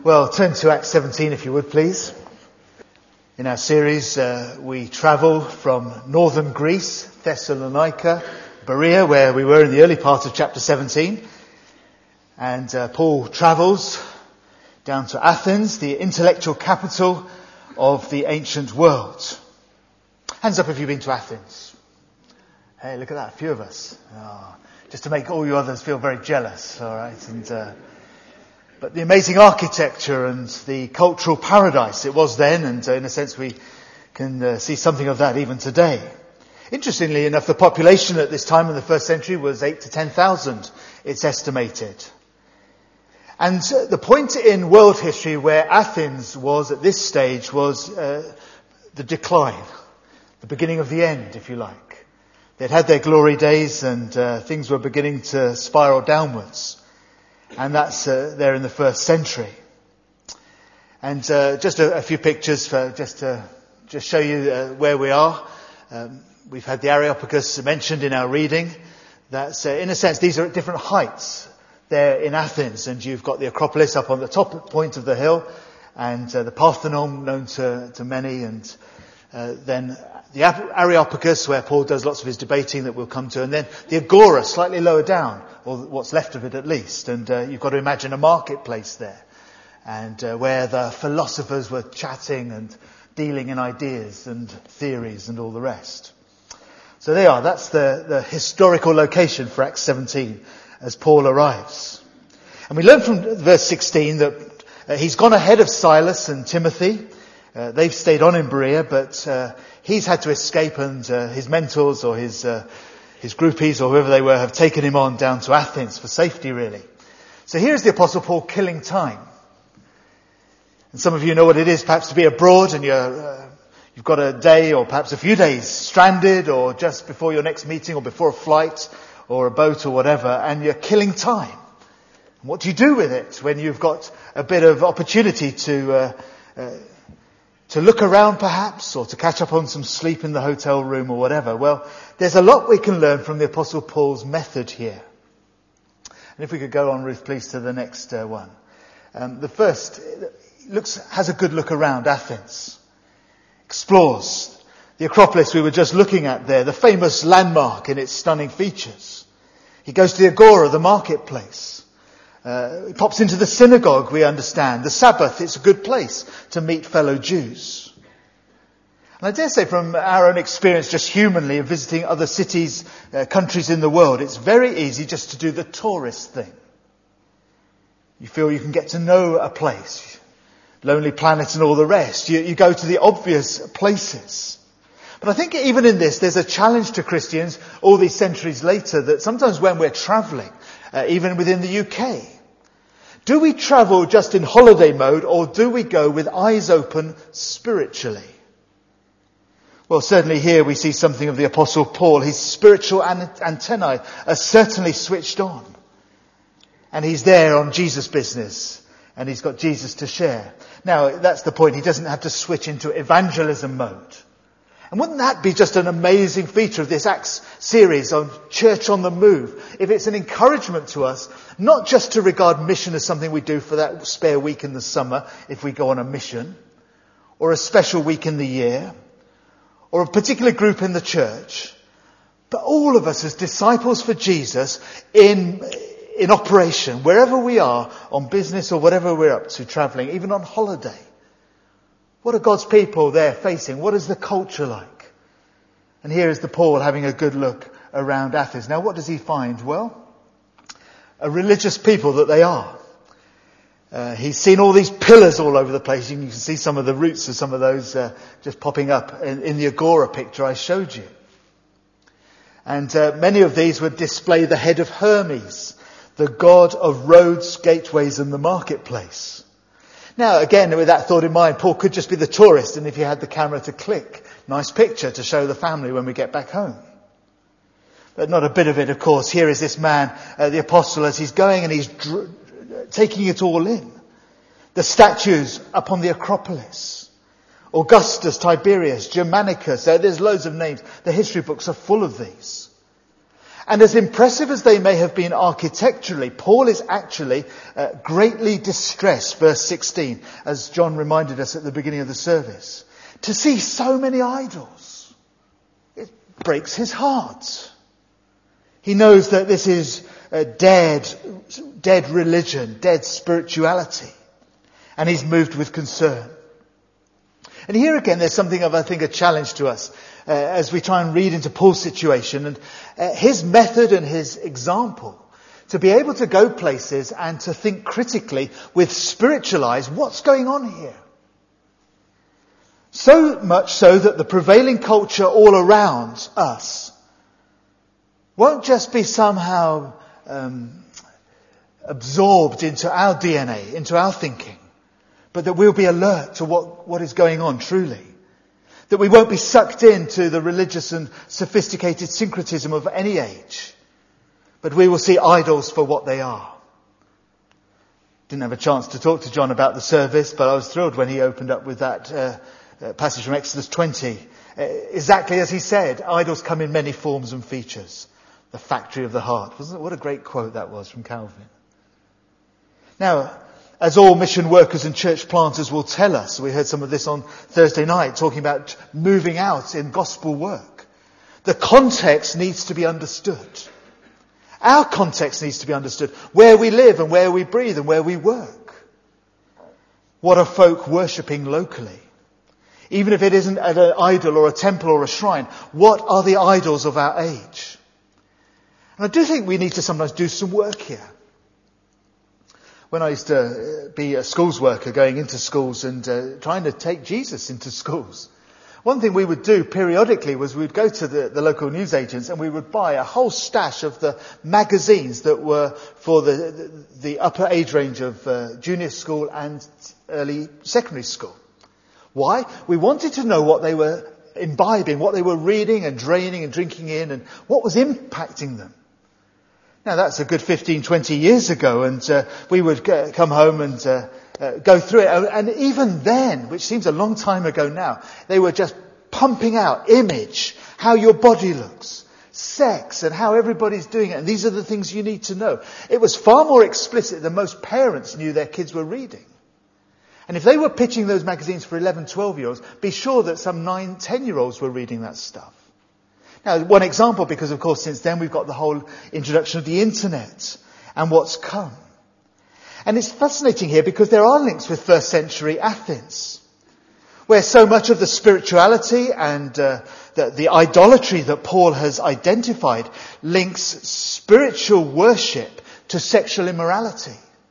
Well, turn to Acts 17 if you would, please. In our series, we travel from northern Greece, Thessalonica, Berea, where we were in the early part of chapter 17. And Paul travels down to Athens, the intellectual capital of the ancient world. Hands up if you've been to Athens. Hey, look at that, a few of us. Just to make all you others feel very jealous, all right? And but the amazing architecture and the cultural paradise it was then, and in a sense we can see something of that even today. Interestingly enough, the population at this time in the first century was 8 to 10,000, it's estimated. And the point in world history where Athens was at this stage was the decline, the beginning of the end, if you like. They'd had their glory days and things were beginning to spiral downwards. And that's there in the first century. And just a few pictures for just to show you where we are. We've had the Areopagus mentioned in our reading. That's in a sense these are at different heights there in Athens, and you've got the Acropolis up on the top point of the hill, and the Parthenon known to many, and then the Areopagus where Paul does lots of his debating that we'll come to, and then the Agora slightly lower down, or what's left of it at least, and you've got to imagine a marketplace there, and where the philosophers were chatting and dealing in ideas and theories and all the rest. So they are, that's the historical location for Acts 17 as Paul arrives. And we learn from verse 16 that he's gone ahead of Silas and Timothy. They've stayed on in Berea, but he's had to escape, and his mentors or his groupies or whoever they were have taken him on down to Athens for safety, really. So here's the Apostle Paul killing time. And some of you know what it is perhaps to be abroad and you've got a day or perhaps a few days stranded, or just before your next meeting or before a flight or a boat or whatever, and you're killing time. And what do you do with it when you've got a bit of opportunity to look around perhaps, or to catch up on some sleep in the hotel room or whatever? Well, there's a lot we can learn from the Apostle Paul's method here. And if we could go on, Ruth, please, to the next one. The first has a good look around Athens. Explores the Acropolis we were just looking at there, the famous landmark in its stunning features. He goes to the Agora, the marketplace. He pops into the synagogue, we understand. The Sabbath, it's a good place to meet fellow Jews. And I dare say from our own experience, just humanly, of visiting other cities, countries in the world, it's very easy just to do the tourist thing. You feel you can get to know a place. Lonely Planet and all the rest. You go to the obvious places. But I think even in this, there's a challenge to Christians all these centuries later, that sometimes when we're travelling, even within the UK, do we travel just in holiday mode, or do we go with eyes open spiritually? Well, certainly here we see something of the Apostle Paul. His spiritual antennae are certainly switched on. And he's there on Jesus' business. And he's got Jesus to share. Now, that's the point. He doesn't have to switch into evangelism mode. And wouldn't that be just an amazing feature of this Acts series on Church on the Move? If it's an encouragement to us, not just to regard mission as something we do for that spare week in the summer, if we go on a mission, or a special week in the year, or a particular group in the church, but all of us as disciples for Jesus in operation, wherever we are, on business or whatever we're up to, travelling, even on holiday. What are God's people there facing? What is the culture like? And here is the Paul having a good look around Athens. Now, what does he find? Well, a religious people that they are. He's seen all these pillars all over the place. You can see some of the roots of some of those just popping up in the Agora picture I showed you. And many of these would display the head of Hermes, the god of roads, gateways and the marketplace. Now, again, with that thought in mind, Paul could just be the tourist, and if he had the camera to click, nice picture to show the family when we get back home. But not a bit of it, of course. Here is this man, the apostle, as he's going and he's taking it all in. The statues upon the Acropolis. Augustus, Tiberius, Germanicus, there's loads of names. The history books are full of these. And as impressive as they may have been architecturally, Paul is actually greatly distressed, verse 16, as John reminded us at the beginning of the service. To see so many idols, it breaks his heart. He knows that this is a dead religion, dead spirituality. And he's moved with concern. And here again, there's something of, I think, a challenge to us as we try and read into Paul's situation and his method and his example to be able to go places and to think critically with spiritual eyes, what's going on here? So much so that the prevailing culture all around us won't just be somehow absorbed into our DNA, into our thinking, but that we'll be alert to what is going on truly. That we won't be sucked into the religious and sophisticated syncretism of any age, but we will see idols for what they are. Didn't have a chance to talk to John about the service, but I was thrilled when he opened up with that passage from Exodus 20. Exactly as he said, idols come in many forms and features. The factory of the heart. Wasn't it? What a great quote that was from Calvin. Now, as all mission workers and church planters will tell us, we heard some of this on Thursday night, talking about moving out in gospel work. The context needs to be understood. Our context needs to be understood. Where we live and where we breathe and where we work. What are folk worshipping locally? Even if it isn't at an idol or a temple or a shrine, what are the idols of our age? And I do think we need to sometimes do some work here. When I used to be a schools worker, going into schools and trying to take Jesus into schools, one thing we would do periodically was we'd go to the local newsagents and we would buy a whole stash of the magazines that were for the upper age range of junior school and early secondary school. Why? We wanted to know what they were imbibing, what they were reading and draining and drinking in, and what was impacting them. Now that's a good 15, 20 years ago, and we would come home and go through it. And even then, which seems a long time ago now, they were just pumping out image, how your body looks, sex, and how everybody's doing it. And these are the things you need to know. It was far more explicit than most parents knew their kids were reading. And if they were pitching those magazines for 11, 12-year-olds, be sure that some 9, 10-year-olds were reading that stuff. Now, one example, because of course since then we've got the whole introduction of the internet and what's come. And it's fascinating here because there are links with first century Athens, where so much of the spirituality and the idolatry that Paul has identified links spiritual worship to sexual immorality.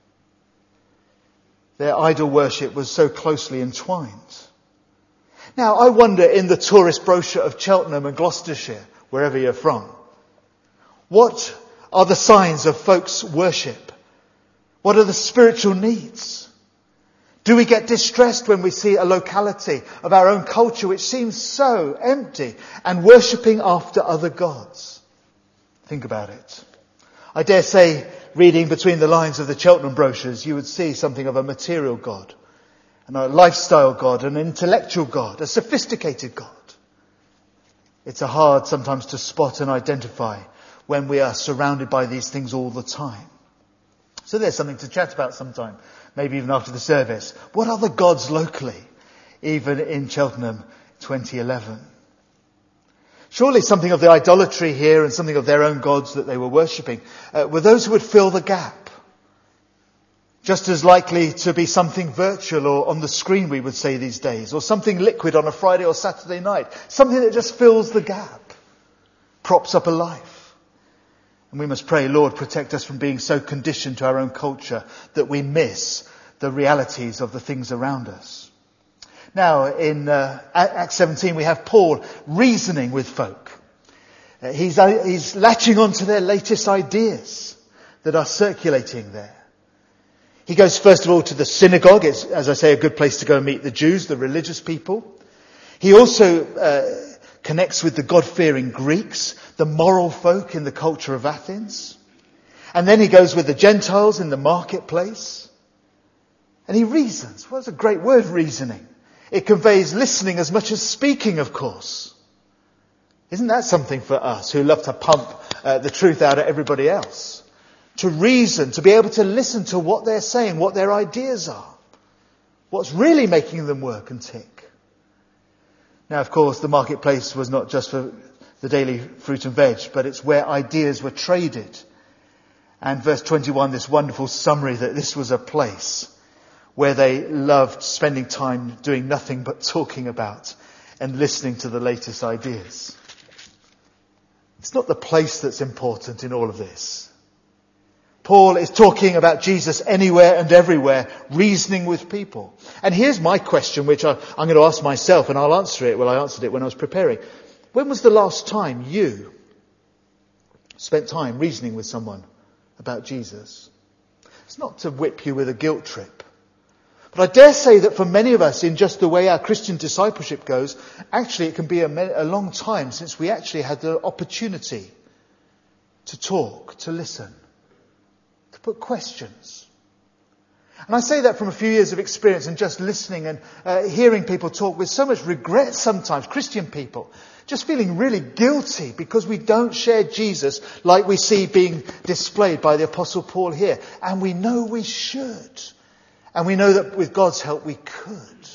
Their idol worship was so closely entwined. Now, I wonder in the tourist brochure of Cheltenham and Gloucestershire, wherever you're from, what are the signs of folks' worship? What are the spiritual needs? Do we get distressed when we see a locality of our own culture which seems so empty and worshipping after other gods? Think about it. I dare say, reading between the lines of the Cheltenham brochures, you would see something of a material God, and a lifestyle God, an intellectual God, a sophisticated God. It's hard sometimes to spot and identify when we are surrounded by these things all the time. So there's something to chat about sometime, maybe even after the service. What are the gods locally, even in Cheltenham 2011? Surely something of the idolatry here and something of their own gods that they were worshipping were those who would fill the gap. Just as likely to be something virtual or on the screen, we would say these days, or something liquid on a Friday or Saturday night. Something that just fills the gap, props up a life. And we must pray, Lord, protect us from being so conditioned to our own culture that we miss the realities of the things around us. Now, in Acts 17, we have Paul reasoning with folk. He's latching on to their latest ideas that are circulating there. He goes first of all to the synagogue. It's, as I say, a good place to go and meet the Jews, the religious people. He also connects with the God-fearing Greeks, the moral folk in the culture of Athens. And then he goes with the Gentiles in the marketplace. And he reasons. Well, it's a great word, reasoning. It conveys listening as much as speaking, of course. Isn't that something for us who love to pump the truth out of everybody else. To reason, to be able to listen to what they're saying, what their ideas are. What's really making them work and tick. Now, of course, the marketplace was not just for the daily fruit and veg, but it's where ideas were traded. And verse 21, this wonderful summary that this was a place where they loved spending time doing nothing but talking about and listening to the latest ideas. It's not the place that's important in all of this. Paul is talking about Jesus anywhere and everywhere, reasoning with people. And here's my question, which I'm going to ask myself, and I'll answer it. Well, I answered it when I was preparing. When was the last time you spent time reasoning with someone about Jesus? It's not to whip you with a guilt trip. But I dare say that for many of us, in just the way our Christian discipleship goes, actually it can be a long time since we actually had the opportunity to talk, to listen, to put questions. And I say that from a few years of experience and just listening and hearing people talk with so much regret sometimes, Christian people, just feeling really guilty because we don't share Jesus like we see being displayed by the Apostle Paul here. And we know we should. And we know that with God's help we could.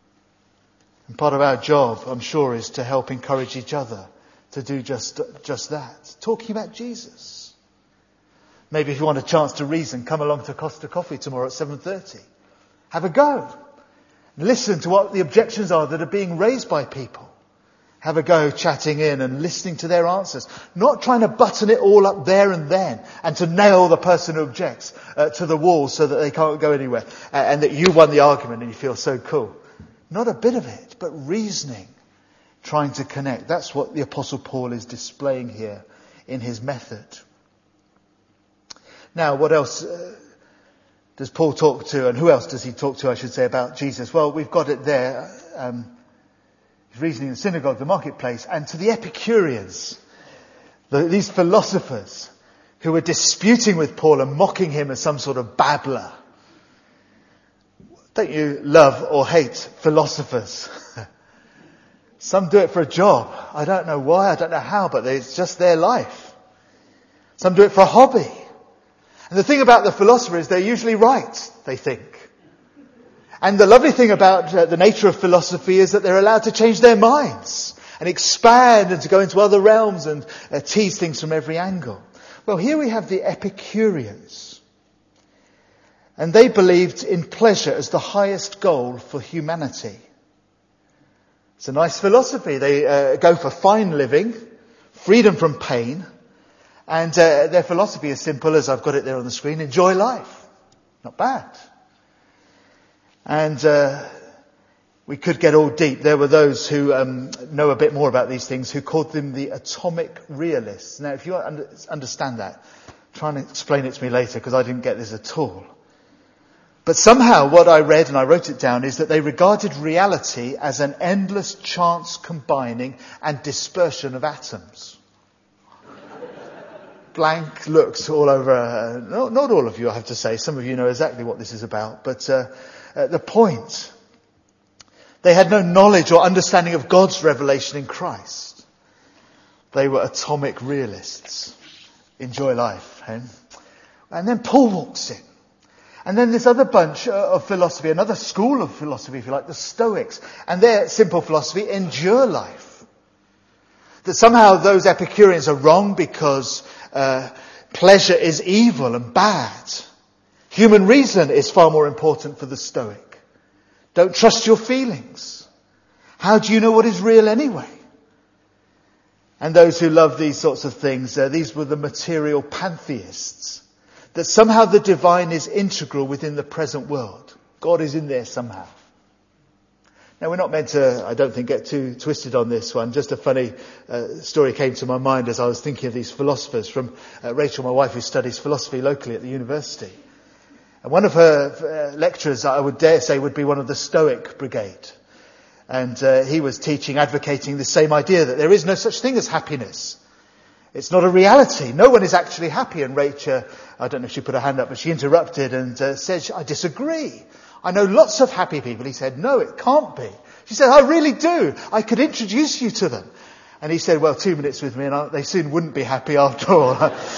And part of our job, I'm sure, is to help encourage each other to do just that. Talking about Jesus. Maybe if you want a chance to reason, come along to Costa Coffee tomorrow at 7:30. Have a go. Listen to what the objections are that are being raised by people. Have a go chatting in and listening to their answers. Not trying to button it all up there and then and to nail the person who objects to the wall so that they can't go anywhere and that you won the argument and you feel so cool. Not a bit of it, but reasoning, trying to connect. That's what the Apostle Paul is displaying here in his method. Now, what else does Paul talk to, and who else does he talk to, I should say, about Jesus? Well, we've got it there. He's reasoning in the synagogue, the marketplace, and to the Epicureans, these philosophers who were disputing with Paul and mocking him as some sort of babbler. Don't you love or hate philosophers? Some do it for a job. I don't know why, I don't know how, but it's just their life. Some do it for a hobby. And the thing about the philosopher is they're usually right, they think. And the lovely thing about the nature of philosophy is that they're allowed to change their minds and expand and to go into other realms and tease things from every angle. Well, here we have the Epicureans. And they believed in pleasure as the highest goal for humanity. It's a nice philosophy. They go for fine living, freedom from pain, and their philosophy is simple as I've got it there on the screen. Enjoy life. Not bad. And we could get all deep. There were those who know a bit more about these things who called them the atomic realists. Now, if you understand that, try and explain it to me later because I didn't get this at all. But somehow what I read, and I wrote it down, is that they regarded reality as an endless chance combining and dispersion of atoms. Blank looks all over. Not all of you, I have to say. Some of you know exactly what this is about. But the point, they had no knowledge or understanding of God's revelation in Christ. They were atomic realists. Enjoy life. Eh? And then Paul walks in. And then this other bunch of philosophy, another school of philosophy, if you like, the Stoics. And their simple philosophy, endure life. That somehow those Epicureans are wrong because pleasure is evil and bad. Human reason is far more important for the Stoic. Don't trust your feelings. How do you know what is real anyway? And those who love these sorts of things, these were the material pantheists. That somehow the divine is integral within the present world. God is in there somehow. Now, we're not meant to, I don't think, get too twisted on this one. Just a funny story came to my mind as I was thinking of these philosophers from Rachel, my wife, who studies philosophy locally at the university. And one of her lecturers, I would dare say, would be one of the Stoic brigade. And he was teaching, advocating the same idea that there is no such thing as happiness. It's not a reality. No one is actually happy. And Rachel, I don't know if she put her hand up, but she interrupted and said, I disagree. I know lots of happy people. He said, no, it can't be. She said, I really do. I could introduce you to them. And he said, well, 2 minutes with me and they soon wouldn't be happy after all.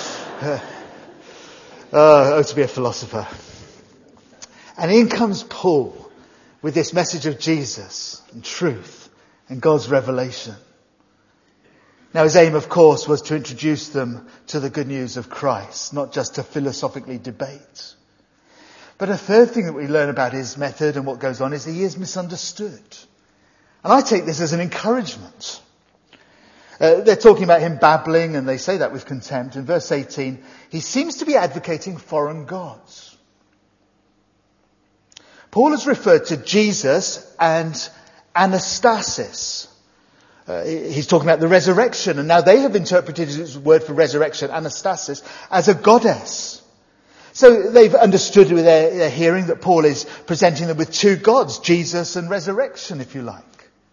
To be a philosopher. And in comes Paul with this message of Jesus and truth and God's revelation. Now his aim, of course, was to introduce them to the good news of Christ, not just to philosophically debate. But a third thing that we learn about his method and what goes on is that he is misunderstood. And I take this as an encouragement. They're talking about him babbling, and they say that with contempt. In verse 18, he seems to be advocating foreign gods. Paul has referred to Jesus and Anastasis. He's talking about the resurrection, and now they have interpreted his word for resurrection, Anastasis, as a goddess. So they've understood with their hearing that Paul is presenting them with two gods, Jesus and resurrection, if you like.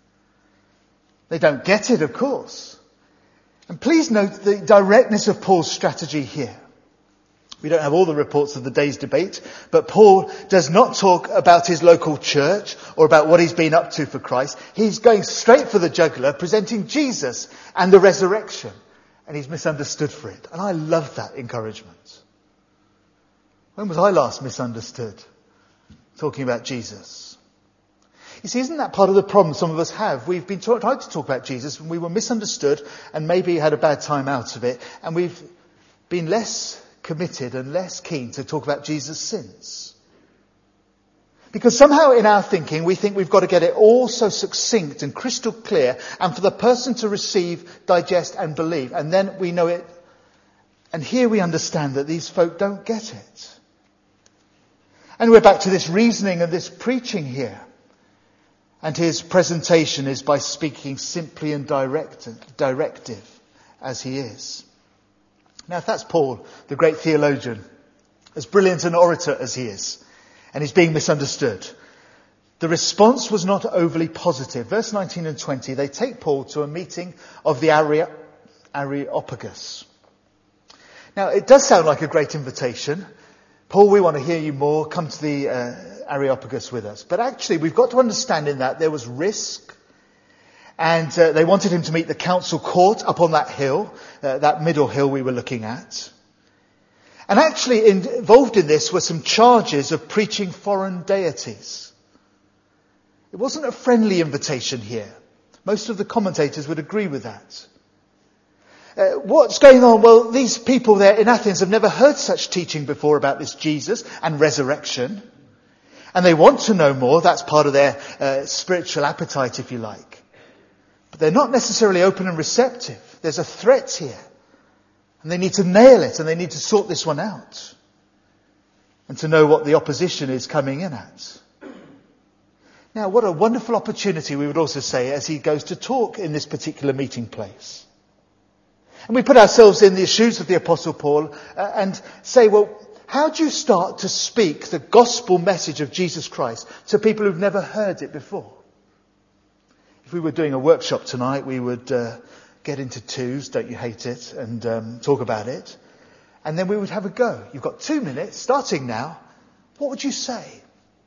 They don't get it, of course. And please note the directness of Paul's strategy here. We don't have all the reports of the day's debate, but Paul does not talk about his local church or about what he's been up to for Christ. He's going straight for the jugular, presenting Jesus and the resurrection. And he's misunderstood for it. And I love that encouragement. When was I last misunderstood? Talking about Jesus. You see, isn't that part of the problem some of us have? We've been tried to talk about Jesus and we were misunderstood and maybe had a bad time out of it. And we've been less committed and less keen to talk about Jesus since. Because somehow in our thinking we think we've got to get it all so succinct and crystal clear and for the person to receive, digest and believe. And then we know it. And here we understand that these folk don't get it. And we're back to this reasoning and this preaching here. And his presentation is by speaking simply and directive as he is. Now, if that's Paul, the great theologian, as brilliant an orator as he is, and he's being misunderstood, the response was not overly positive. Verse 19 and 20, they take Paul to a meeting of the Areopagus. Now, it does sound like a great invitation. Paul, we want to hear you more. Come to the Areopagus with us. But actually, we've got to understand in that there was risk. And they wanted him to meet the council court up on that hill, that middle hill we were looking at. And actually involved in this were some charges of preaching foreign deities. It wasn't a friendly invitation here. Most of the commentators would agree with that. What's going on? Well, these people there in Athens have never heard such teaching before about this Jesus and resurrection. And they want to know more. That's part of their spiritual appetite, if you like. But they're not necessarily open and receptive. There's a threat here. And they need to nail it and they need to sort this one out. And to know what the opposition is coming in at. Now, what a wonderful opportunity, we would also say, as he goes to talk in this particular meeting place. And we put ourselves in the shoes of the Apostle Paul and say, well, how do you start to speak the gospel message of Jesus Christ to people who've never heard it before? If we were doing a workshop tonight, we would get into twos, don't you hate it, and talk about it. And then we would have a go. You've got 2 minutes, starting now. What would you say?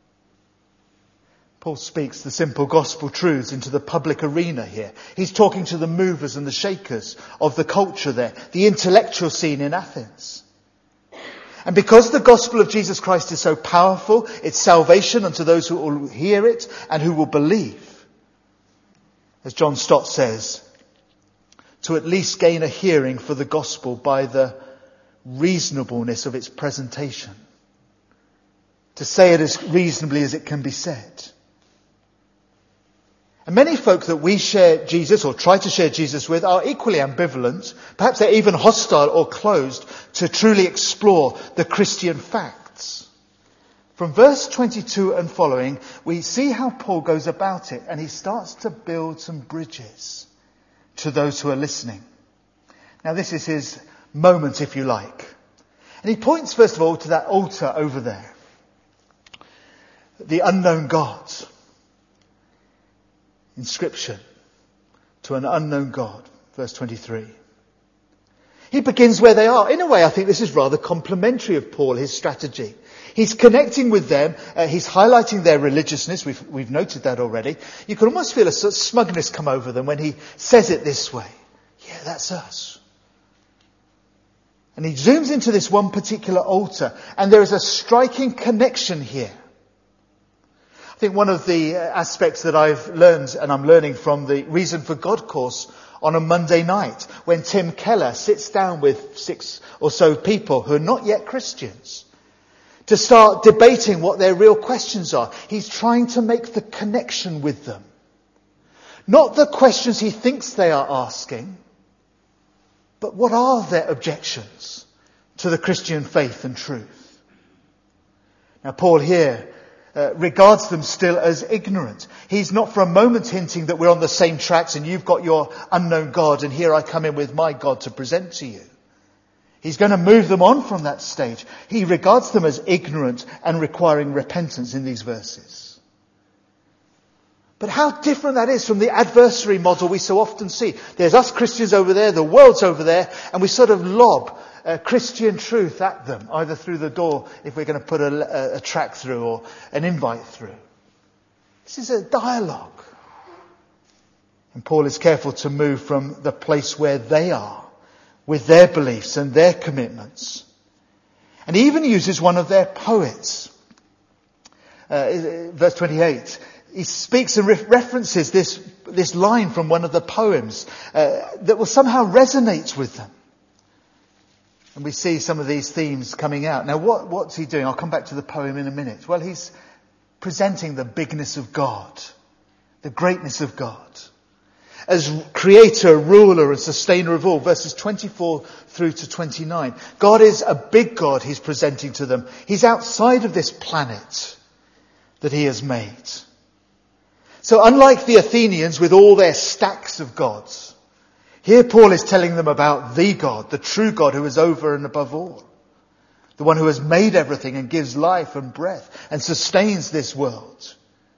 Paul speaks the simple gospel truths into the public arena here. He's talking to the movers and the shakers of the culture there, the intellectual scene in Athens. And because the gospel of Jesus Christ is so powerful, it's salvation unto those who will hear it and who will believe. As John Stott says, to at least gain a hearing for the gospel by the reasonableness of its presentation. To say it as reasonably as it can be said. And many folk that we share Jesus or try to share Jesus with are equally ambivalent. Perhaps they're even hostile or closed to truly explore the Christian facts. From verse 22 and following, we see how Paul goes about it and he starts to build some bridges to those who are listening. Now this is his moment, if you like. And he points first of all to that altar over there. The unknown God. Inscription to an unknown God. Verse 23. He begins where they are. In a way, I think this is rather complimentary of Paul, his strategy. He's connecting with them. He's highlighting their religiousness. We've noted that already. You can almost feel a sort of smugness come over them when he says it this way. Yeah, that's us. And he zooms into this one particular altar. And there is a striking connection here. I think one of the aspects that I've learned, and I'm learning from the Reason for God course on a Monday night, when Tim Keller sits down with 6 or so people who are not yet Christians, to start debating what their real questions are. He's trying to make the connection with them. Not the questions he thinks they are asking, but what are their objections to the Christian faith and truth? Now, Paul here regards them still as ignorant. He's not for a moment hinting that we're on the same tracks and you've got your unknown God and here I come in with my God to present to you. He's going to move them on from that stage. He regards them as ignorant and requiring repentance in these verses. But how different that is from the adversary model we so often see. There's us Christians over there, the world's over there, and we sort of lob Christian truth at them, either through the door if we're going to put a track through or an invite through. This is a dialogue. And Paul is careful to move from the place where they are, with their beliefs and their commitments. And he even uses one of their poets. Verse 28. He speaks and references this line from one of the poems that will somehow resonate with them. And we see some of these themes coming out. Now what's he doing? I'll come back to the poem in a minute. Well, he's presenting the bigness of God, the greatness of God. As creator, ruler and sustainer of all, verses 24 through to 29. God is a big God he's presenting to them. He's outside of this planet that he has made. So unlike the Athenians with all their stacks of gods, here Paul is telling them about the God, the true God who is over and above all. The one who has made everything and gives life and breath and sustains this world.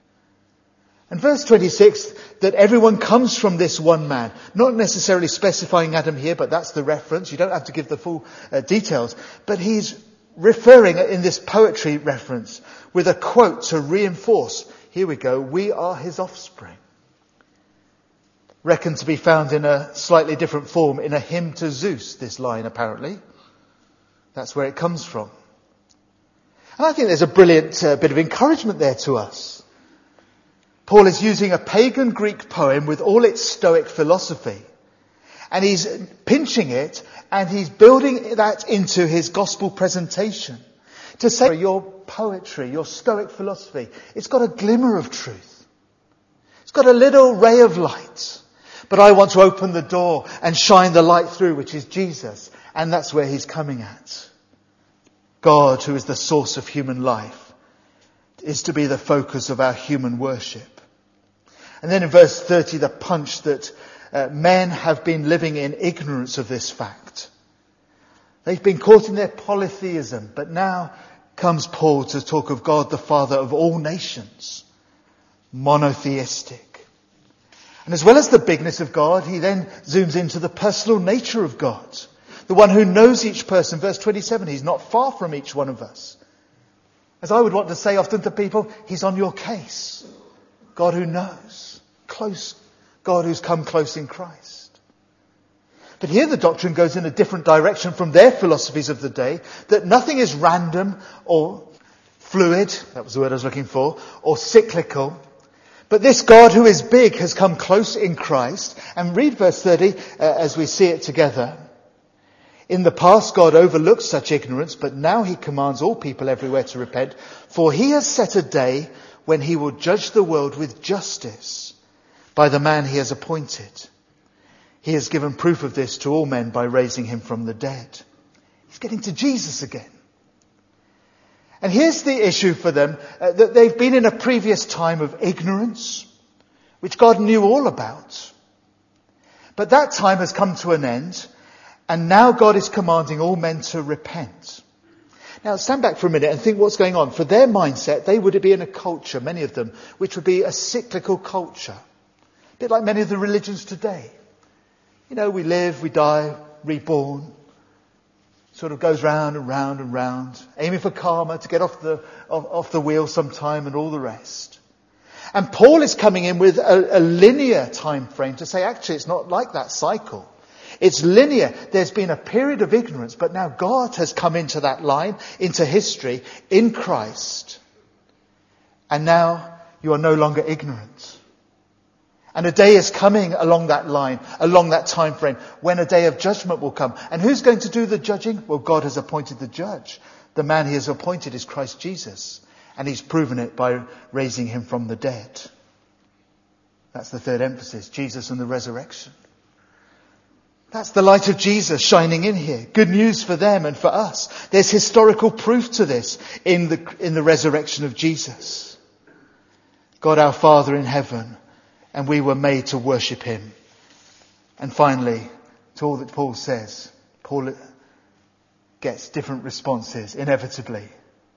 And verse 26, that everyone comes from this one man. Not necessarily specifying Adam here, but that's the reference. You don't have to give the full details. But he's referring in this poetry reference with a quote to reinforce. Here we go. We are his offspring. Reckoned to be found in a slightly different form in a hymn to Zeus, this line apparently. That's where it comes from. And I think there's a brilliant bit of encouragement there to us. Paul is using a pagan Greek poem with all its Stoic philosophy. And he's pinching it and he's building that into his gospel presentation. To say your poetry, your Stoic philosophy, it's got a glimmer of truth. It's got a little ray of light. But I want to open the door and shine the light through, which is Jesus. And that's where he's coming at. God, who is the source of human life, is to be the focus of our human worship. And then in verse 30, the punch that men have been living in ignorance of this fact. They've been caught in their polytheism, but now comes Paul to talk of God, the Father of all nations, monotheistic. And as well as the bigness of God, he then zooms into the personal nature of God, the one who knows each person. Verse 27, he's not far from each one of us. As I would want to say often to people, he's on your case. God who knows, close, God who's come close in Christ. But here the doctrine goes in a different direction from their philosophies of the day, that nothing is random or fluid, that was the word I was looking for, or cyclical. But this God who is big has come close in Christ. And read verse 30 as we see it together. In the past, God overlooked such ignorance, but now he commands all people everywhere to repent. For he has set a day when he will judge the world with justice by the man he has appointed. He has given proof of this to all men by raising him from the dead. He's getting to Jesus again. And here's the issue for them, that they've been in a previous time of ignorance, which God knew all about. But that time has come to an end, and now God is commanding all men to repent. Now stand back for a minute and think what's going on. For their mindset, they would be in a culture, many of them, which would be a cyclical culture. A bit like many of the religions today. You know, we live, we die, reborn. Sort of goes round and round and round, aiming for karma, to get off the wheel sometime and all the rest. And Paul is coming in with a linear time frame to say, actually, it's not like that cycle. It's linear. There's been a period of ignorance, but now God has come into that line, into history, in Christ. And now you are no longer ignorant. And a day is coming along that line, along that time frame, when a day of judgment will come. And who's going to do the judging? Well, God has appointed the judge. The man he has appointed is Christ Jesus. And he's proven it by raising him from the dead. That's the third emphasis, Jesus and the resurrection. That's the light of Jesus shining in here. Good news for them and for us. There's historical proof to this in the resurrection of Jesus. God our Father in heaven, and we were made to worship him. And finally, to all that Paul says, Paul gets different responses, inevitably.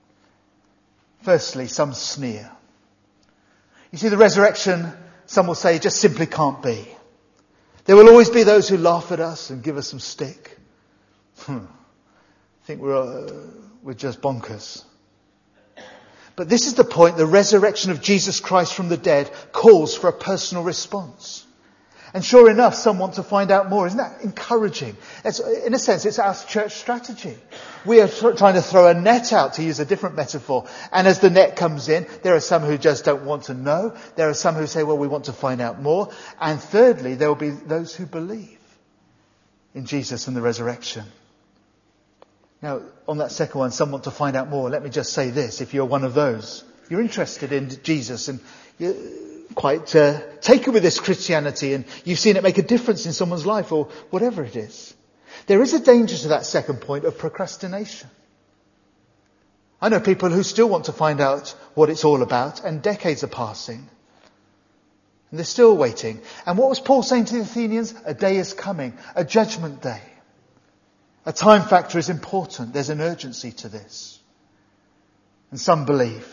Firstly, some sneer. You see, the resurrection, some will say, just simply can't be. There will always be those who laugh at us and give us some stick. I think we're just bonkers. But this is the point. The resurrection of Jesus Christ from the dead calls for a personal response. And sure enough, some want to find out more. Isn't that encouraging? In a sense, it's our church strategy. We are trying to throw a net out, to use a different metaphor. And as the net comes in, there are some who just don't want to know. There are some who say, well, we want to find out more. And thirdly, there will be those who believe in Jesus and the resurrection. Now, on that second one, some want to find out more. Let me just say this. If you're one of those, you're interested in Jesus and you're quite taken with this Christianity and you've seen it make a difference in someone's life or whatever it is. There is a danger to that second point of procrastination. I know people who still want to find out what it's all about, and decades are passing. And they're still waiting. And what was Paul saying to the Athenians? A day is coming, a judgment day. A time factor is important. There's an urgency to this. And some believe.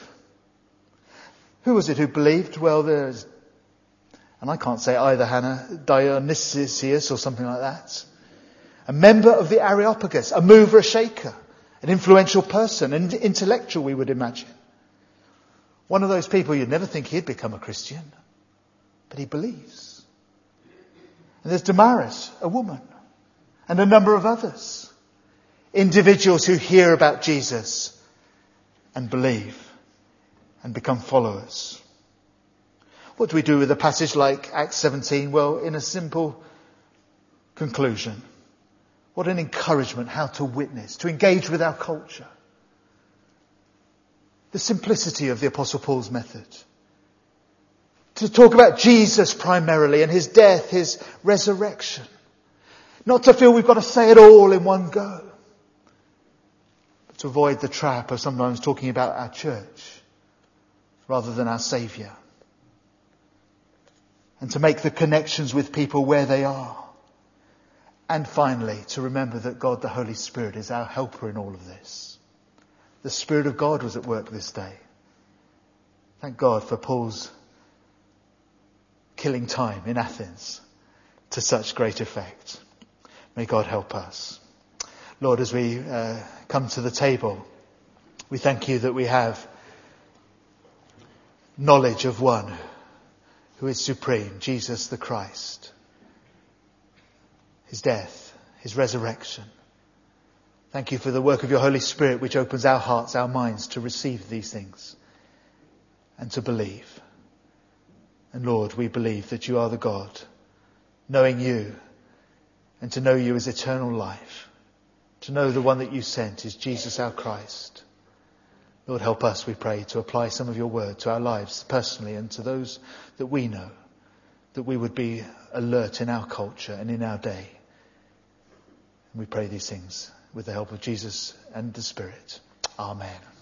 Who was it who believed? Well, there's, and I can't say either, Hannah, Dionysius or something like that. A member of the Areopagus, a mover, a shaker, an influential person, an intellectual, we would imagine. One of those people you'd never think he'd become a Christian, but he believes. And there's Damaris, a woman, and a number of others. Individuals who hear about Jesus and believe and become followers. What do we do with a passage like Acts 17? Well, in a simple conclusion, what an encouragement how to witness, to engage with our culture. The simplicity of the Apostle Paul's method. To talk about Jesus primarily and his death, his resurrection. Not to feel we've got to say it all in one go. But to avoid the trap of sometimes talking about our church rather than our Saviour. And to make the connections with people where they are. And finally, to remember that God the Holy Spirit is our helper in all of this. The Spirit of God was at work this day. Thank God for Paul's killing time in Athens to such great effect. May God help us. Lord, as we come to the table, we thank you that we have knowledge of one who is supreme, Jesus the Christ. His death, his resurrection. Thank you for the work of your Holy Spirit, which opens our hearts, our minds to receive these things and to believe. And Lord, we believe that you are the God. Knowing you and to know you is eternal life. To know the one that you sent is Jesus our Christ. Lord, help us, we pray, to apply some of your word to our lives personally and to those that we know, that we would be alert in our culture and in our day. And we pray these things with the help of Jesus and the Spirit. Amen.